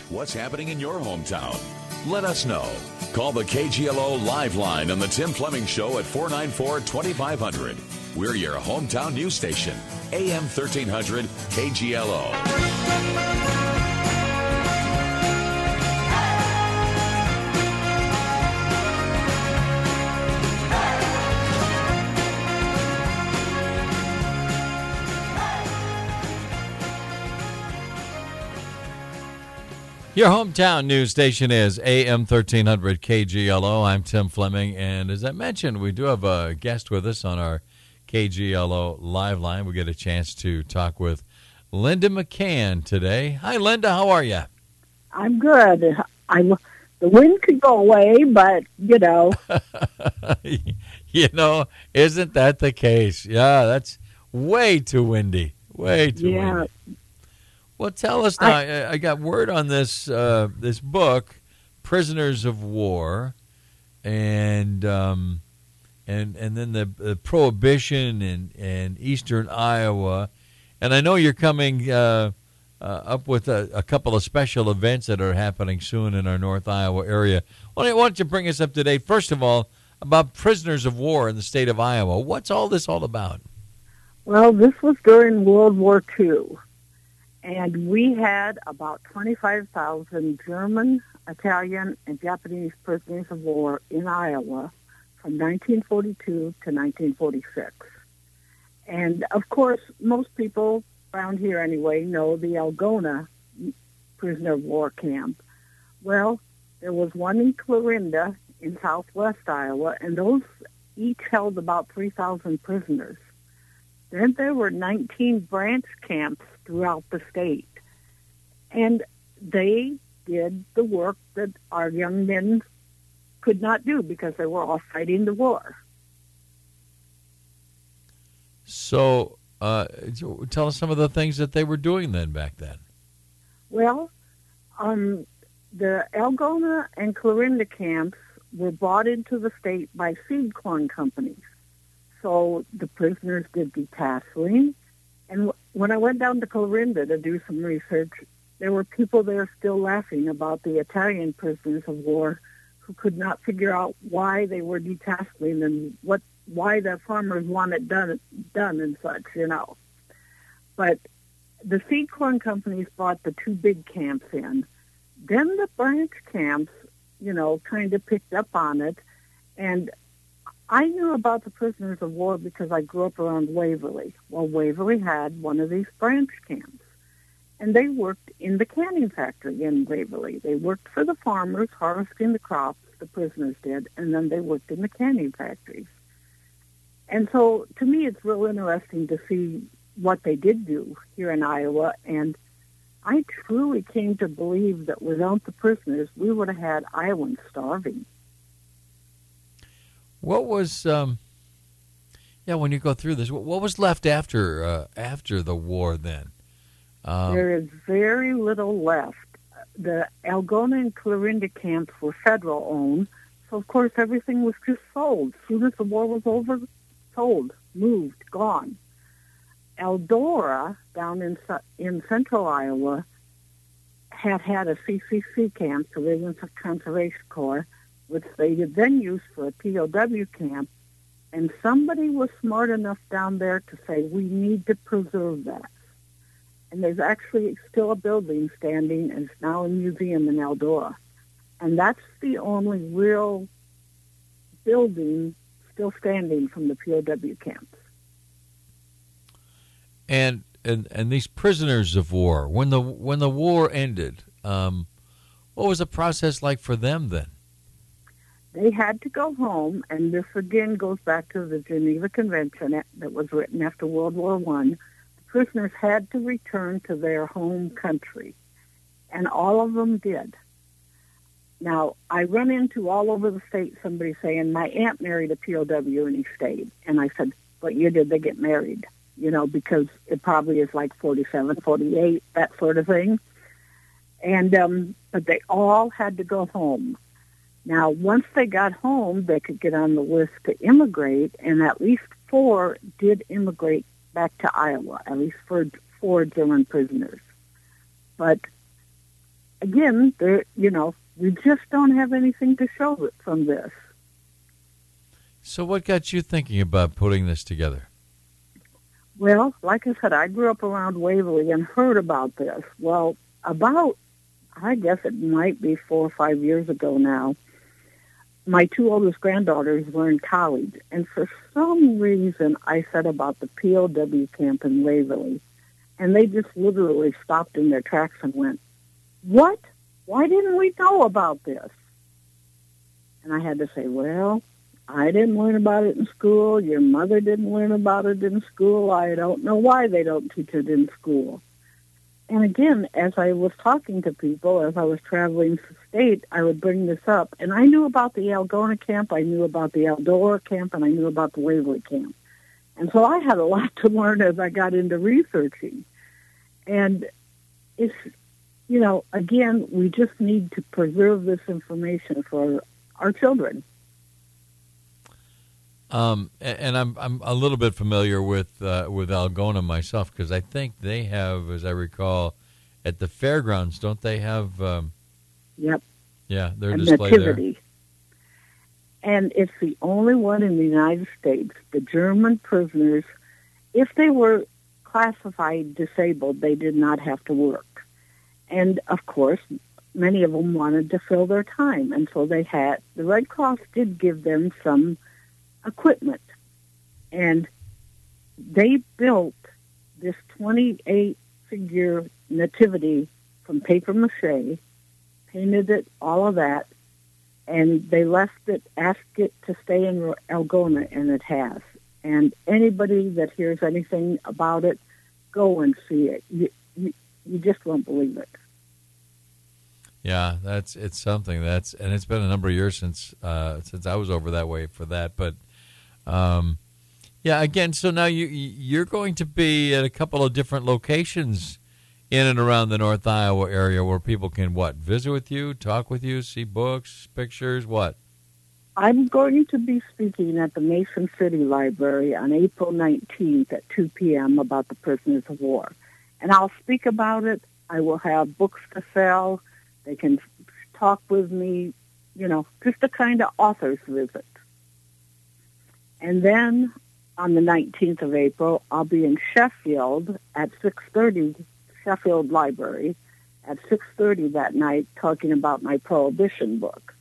What's happening in your hometown? Let us know. Call the KGLO Live Line on the Tim Fleming Show at 494-2500. We're your hometown news station, AM 1300 KGLO. Your hometown news station is AM 1300 KGLO. I'm Tim Fleming, and as I mentioned, we do have a guest with us on our KGLO Live Line. We get a chance to talk with Linda McCann today. Hi, Linda. How are you? I'm good. The wind could go away, but, Isn't that the case? Yeah, that's way too windy. Way too windy. Well, tell us now. I got word on this this book, Prisoners of War, and then the Prohibition in eastern Iowa, and I know you're coming up with a couple of special events that are happening soon in our North Iowa area. Why don't you bring us up to date? First of all, about prisoners of war in the state of Iowa. What's all this all about? Well, this was during World War II. And we had about 25,000 German, Italian, and Japanese prisoners of war in Iowa from 1942 to 1946. And, of course, most people around here anyway know the Algona prisoner of war camp. Well, there was one in Clarinda in southwest Iowa, and those each held about 3,000 prisoners. Then there were 19 branch camps throughout the state. And they did the work that our young men could not do because they were all fighting the war. So tell us some of the things that they were doing then back then. Well, the Algona and Clarinda camps were brought into the state by seed corn companies. So the prisoners did detasseling. And when I went down to Clarinda to do some research, there were people there still laughing about the Italian prisoners of war who could not figure out why they were detasseling and why the farmers wanted done and such, But the seed corn companies brought the two big camps in. Then the branch camps, kind of picked up on it. And I knew about the prisoners of war because I grew up around Waverly. Well, Waverly had one of these branch camps, and they worked in the canning factory in Waverly. They worked for the farmers, harvesting the crops, the prisoners did, and then they worked in the canning factories. And so, to me, it's real interesting to see what they did do here in Iowa, and I truly came to believe that without the prisoners, we would have had Iowans starving. What was, when you go through this, what was left after the war then? There is very little left. The Algona and Clarinda camps were federal owned, so of course everything was just sold. As soon as the war was over, sold, moved, gone. Eldora, down in central Iowa, had a CCC camp, Civilian Conservation Corps, which they then used for a POW camp, and somebody was smart enough down there to say, we need to preserve that. And there's actually still a building standing, and it's now a museum in Eldora. And that's the only real building still standing from the POW camps. And these prisoners of war, when the war ended, what was the process like for them then? They had to go home, and this again goes back to the Geneva Convention that was written after World War I. The prisoners had to return to their home country, and all of them did. Now, I run into all over the state somebody saying, my aunt married a POW and he stayed. And I said, what year did they get married? Because it probably is like 47, 48, that sort of thing. And but they all had to go home. Now, once they got home, they could get on the list to immigrate, and at least 4 did immigrate back to Iowa, at least 4 German prisoners. But again, we just don't have anything to show from this. So what got you thinking about putting this together? Well, like I said, I grew up around Waverly and heard about this. Well, I guess it might be 4 or 5 years ago now, my 2 oldest granddaughters were in college, and for some reason I said about the POW camp in Waverly, and they just literally stopped in their tracks and went, "What? Why didn't we know about this?" And I had to say, well, I didn't learn about it in school. Your mother didn't learn about it in school. I don't know why they don't teach it in school. And again, as I was talking to people, as I was traveling the state, I would bring this up. And I knew about the Algona camp, I knew about the Eldora camp, and I knew about the Waverly camp. And so I had a lot to learn as I got into researching. And it's, again, we just need to preserve this information for our children. And I'm a little bit familiar with Algona myself, because I think they have, as I recall, at the fairgrounds, don't they have? Yep. Yeah, their and display Nativity. There. And it's the only one in the United States. The German prisoners, if they were classified disabled, they did not have to work. And of course, many of them wanted to fill their time, and so the Red Cross did give them some equipment, and they built this 28-figure nativity from paper mache, painted it, all of that, and they left it, asked it to stay in Algona, and it has. And anybody that hears anything about it, go and see it. You just won't believe it. Yeah, it's something and it's been a number of years since I was over that way for that, but. Again, so now you're going to be at a couple of different locations in and around the North Iowa area where people can, visit with you, talk with you, see books, pictures, what? I'm going to be speaking at the Mason City Library on April 19th at 2 p.m. about the prisoners of war. And I'll speak about it. I will have books to sell. They can talk with me, just a kind of author's visit. And then on the 19th of April, I'll be in Sheffield at 6:30, Sheffield Library, at 6:30 that night, talking about my Prohibition book.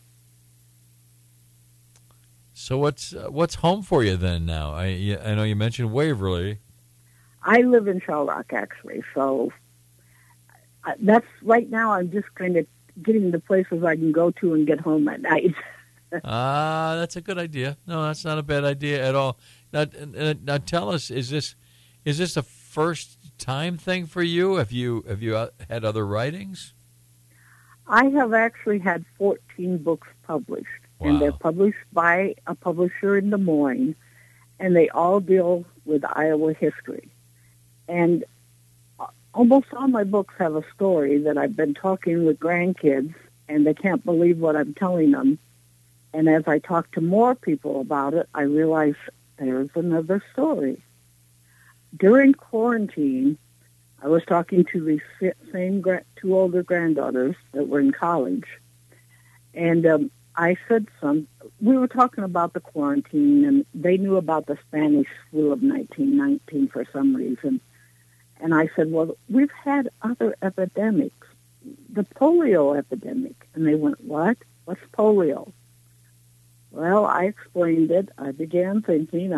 So what's home for you then now? I know you mentioned Waverly. I live in Shell Rock, actually, so that's right now. I'm just kind of getting the places I can go to and get home at night. That's a good idea. No, that's not a bad idea at all. Now tell us, is this a first time thing for you? Have you had other writings? I have actually had 14 books published, wow. And they're published by a publisher in Des Moines, and they all deal with Iowa history. And almost all my books have a story that I've been talking with grandkids, and they can't believe what I'm telling them. And as I talk to more people about it, I realize there's another story. During quarantine, I was talking to these same 2 older granddaughters that were in college. And I said we were talking about the quarantine, and they knew about the Spanish flu of 1919 for some reason. And I said, well, we've had other epidemics, the polio epidemic. And they went, what? What's polio? Well, I explained it. I began thinking.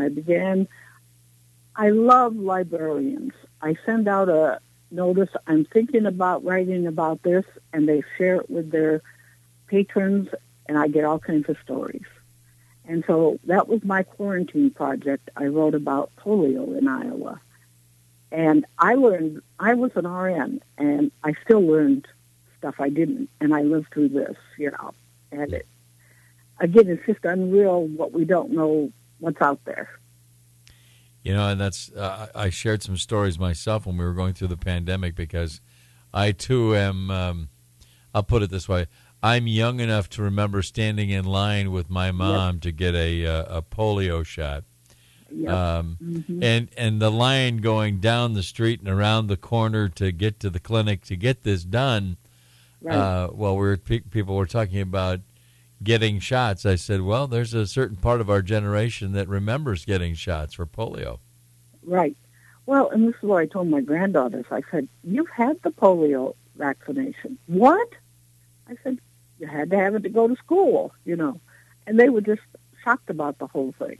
I love librarians. I send out a notice, I'm thinking about writing about this, and they share it with their patrons, and I get all kinds of stories. And so that was my quarantine project. I wrote about polio in Iowa. And I was an RN, and I still learned stuff I didn't, and I lived through this, And again, it's just unreal what we don't know what's out there. And that's I shared some stories myself when we were going through the pandemic, because I too am, I'll put it this way, I'm young enough to remember standing in line with my mom to get a polio shot. Yep. And the line going down the street and around the corner to get to the clinic to get this done. Right. People were talking about getting shots. I said, well, there's a certain part of our generation that remembers getting shots for polio. Right. Well, and this is what I told my granddaughters. I said, you've had the polio vaccination. What? I said, you had to have it to go to school, And they were just shocked about the whole thing.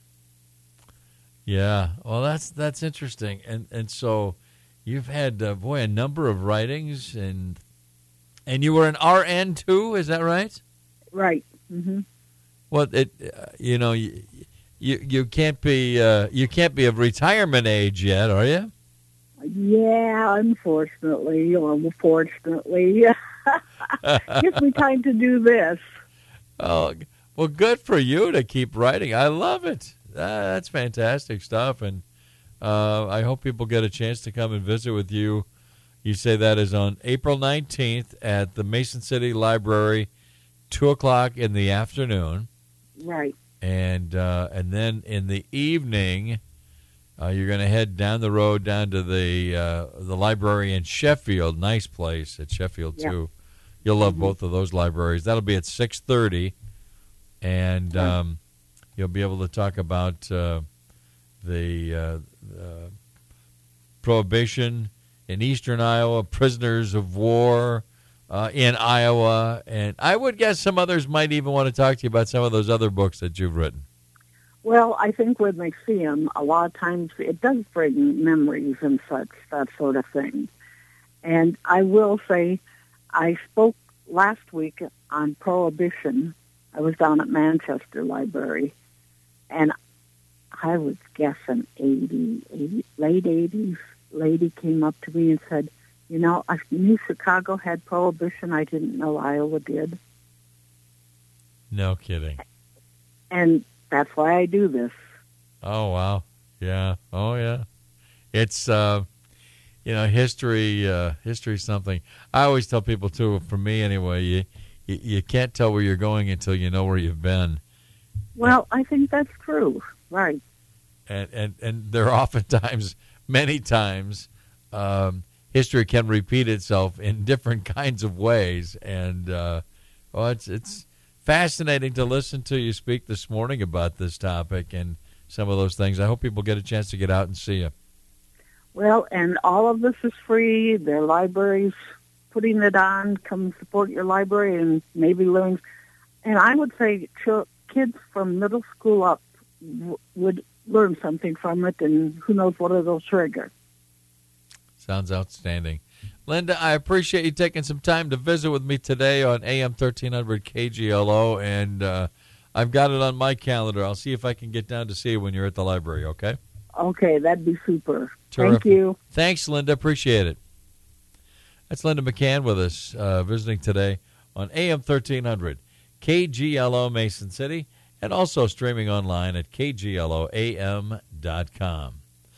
Yeah. Well, that's interesting. And so you've had, a number of writings, and you were an RN too, is that right? Right. Mm-hmm. Well, you can't be of retirement age yet, are you? Yeah, unfortunately, or fortunately. Gives me time to do this. Oh, well, good for you to keep writing. I love it. That's fantastic stuff, and I hope people get a chance to come and visit with you. You say that is on April 19th at the Mason City Library, 2:00 in the afternoon. Right. And then in the evening, you're going to head down the road down to the library in Sheffield. Nice place at Sheffield, too. You'll love both of those libraries. That'll be at 6:30, and you'll be able to talk about the prohibition in eastern Iowa, prisoners of war in Iowa, and I would guess some others might even want to talk to you about some of those other books that you've written. Well, I think when they see them, a lot of times it does bring memories and such, that sort of thing. And I will say, I spoke last week on Prohibition. I was down at Manchester Library, and I was guessing late 80s, lady came up to me and said, I knew Chicago had Prohibition. I didn't know Iowa did. No kidding. And that's why I do this. Oh, wow. Yeah. Oh, yeah. It's, history's something. I always tell people, too, for me anyway, you can't tell where you're going until you know where you've been. Well, I think that's true. Right. And there are oftentimes, many times, history can repeat itself in different kinds of ways. And, it's fascinating to listen to you speak this morning about this topic and some of those things. I hope people get a chance to get out and see you. Well, and all of this is free. Their libraries putting it on. Come support your library and maybe learn. And I would say kids from middle school up would learn something from it, and who knows what it'll trigger. Sounds outstanding. Linda, I appreciate you taking some time to visit with me today on AM 1300 KGLO, and I've got it on my calendar. I'll see if I can get down to see you when you're at the library, okay? Okay, that'd be super. Terrific. Thank you. Thanks, Linda. Appreciate it. That's Linda McCann with us visiting today on AM 1300 KGLO Mason City, and also streaming online at kgloam.com.